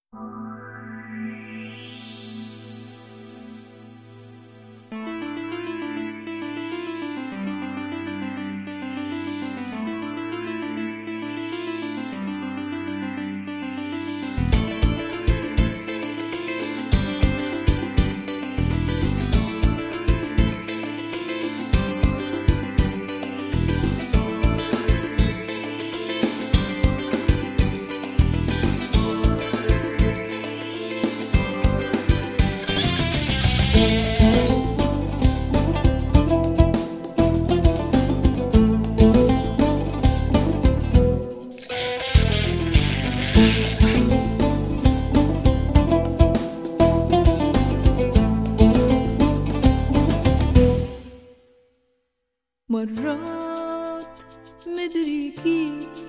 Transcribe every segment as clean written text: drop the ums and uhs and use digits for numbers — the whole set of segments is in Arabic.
مرات مدري كيف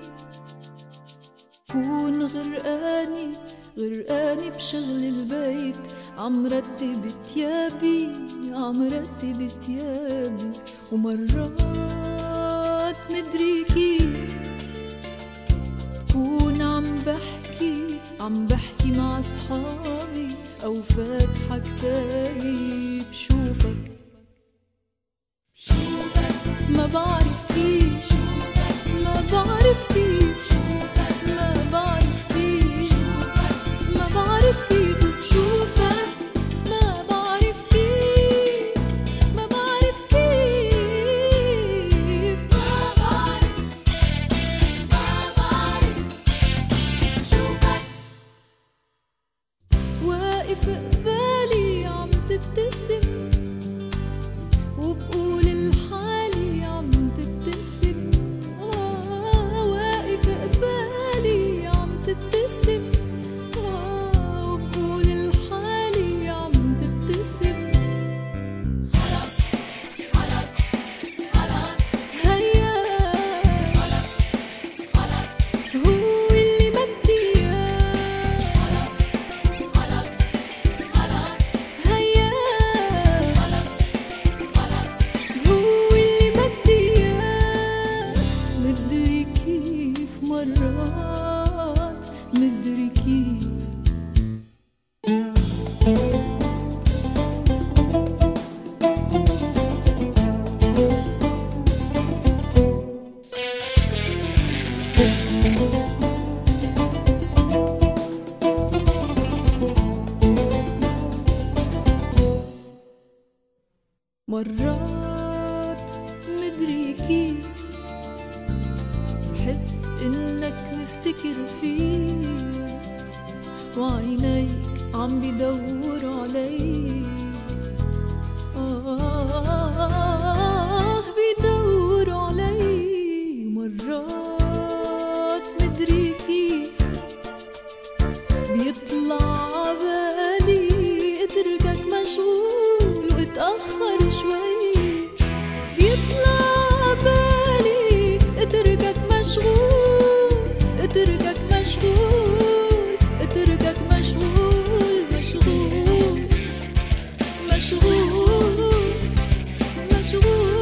كون غرقاني بشغل البيت، عم رتب تيابي ومرات مدري كيف كون عم بحكي مع أصحابي أو فاتحة كتابي بشوفك ما بعرف كيف بشوفك واقف قبالي عم تبتسم وبقول الحالي عم تبتسم، واقف قبالي عم تبتسم وبقول الحالي عم تبتسم. خلص هيا خلص هو اللي بدي اياه. خلص هيا هو اللي بدي اياه. مدري كيف مرات مدري كيف مرات مدري كيف بحس إنك مفتكر فيه وعينيك عم بيدوروا علي، بيدوروا علي. مرات مدري كيف بيطلع عبالي اتركك مشغول واتأخر شوي، بيطلع عبالي اتركك مشغول اتركك مشغول اتركك مشغول مشغول مشغول مشغول.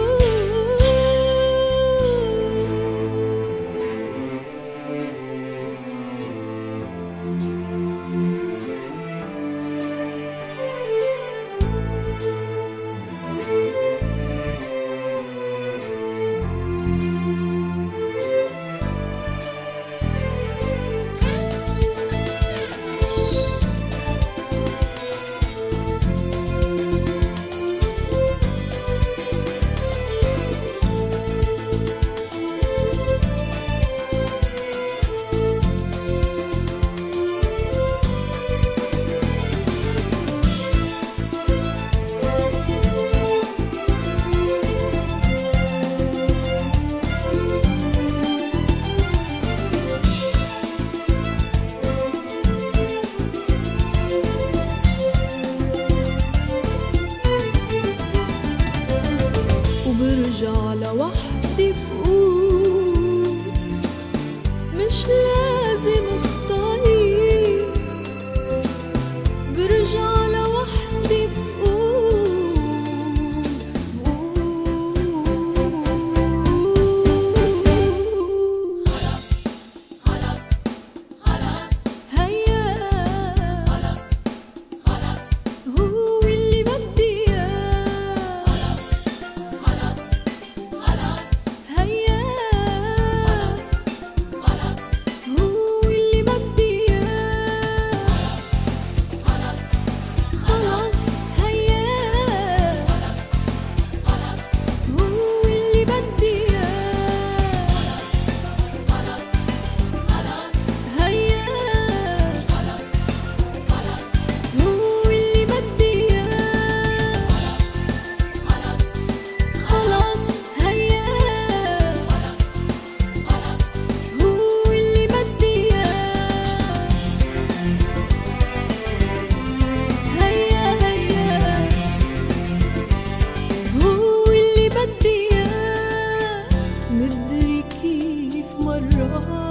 وبرجع لوحدي بقول مش لازم اخطئي، برجع لوحدي بقول خلص هيا مرات